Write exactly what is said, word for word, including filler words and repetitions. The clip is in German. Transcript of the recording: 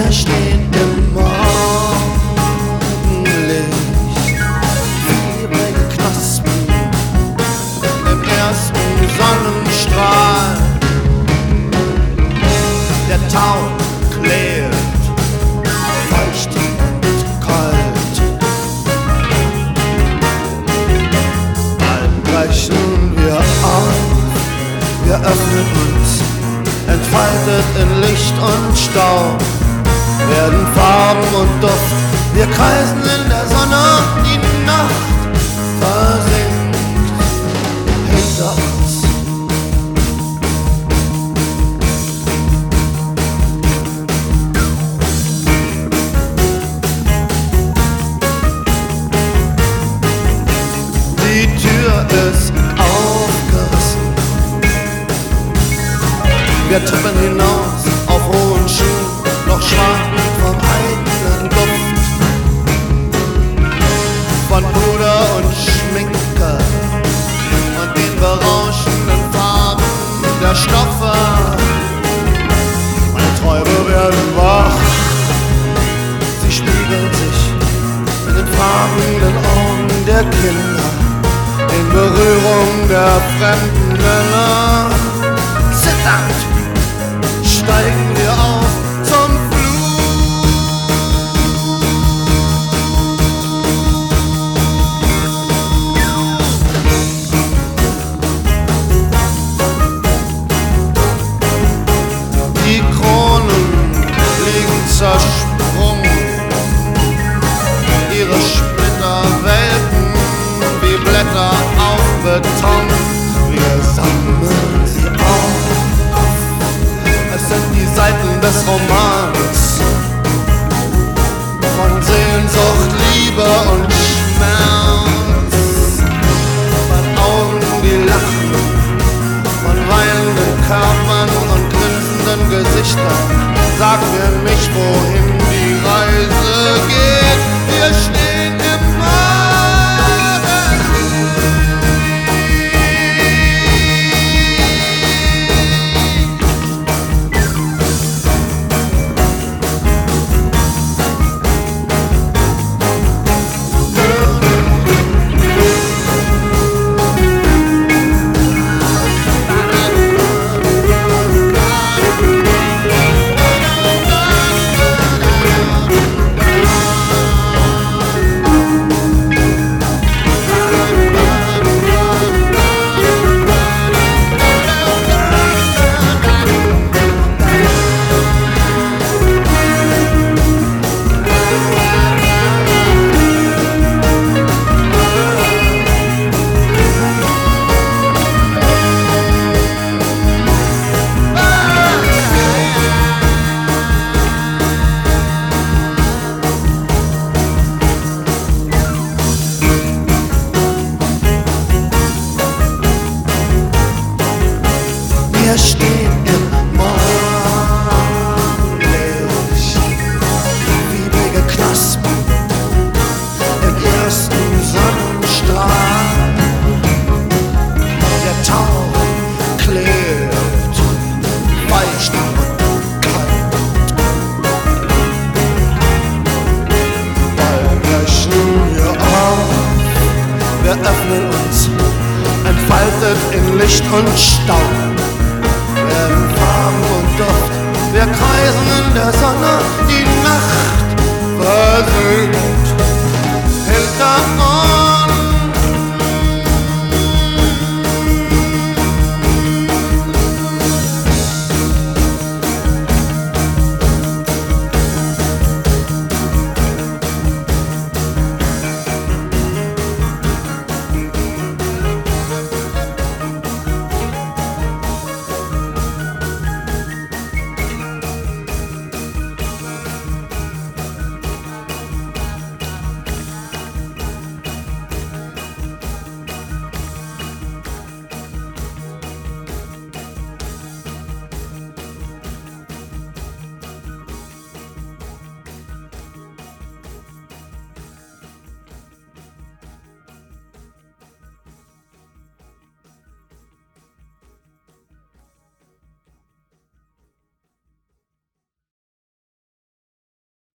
Wir stehen im Morgenlicht, fiebrige Knospen im ersten Sonnenstrahl. Der Tau klebt, feucht und kalt. Bald brechen wir auf, wir öffnen uns, entfaltet in Licht und Staub, werden Farben und Duft. Wir kreisen in der Sonne, die Nacht versinkt hinter uns. Die Tür ist aufgerissen. Wir tippen hinaus auf hohen Schuhen, noch schwach vom eigenen Duft, von Puder und Schminke und den berauschenden Farben der Stoffe. Meine Träume werden wach, sie spiegeln sich in den fragenden Augen der Kinder, in Berührung der fremden Männer. Zitternd steigen wir auf zum Flug. Die Kronen liegen zersprungen, ihre Splitter welken wie Blätter auf Beton. Wir sammeln sie auf. Es sind die Seiten des Romans von Sehnsucht, Liebe und Schmerz, von Augen, die lachen, von weinenden Körpern und grinsenden Gesichtern. Sag mir nicht, wohin die Reise geht. Wir stehen im Wir stehen im Morgenlicht, fiebrige Knospen im ersten Sonnenstrahl. Der Tau klebt, feucht und kalt. Bald brechen wir auf, wir öffnen uns, entfaltet in Licht und Staub. Farben und Duft, wir kreisen in der Sonne, die Nacht versinkt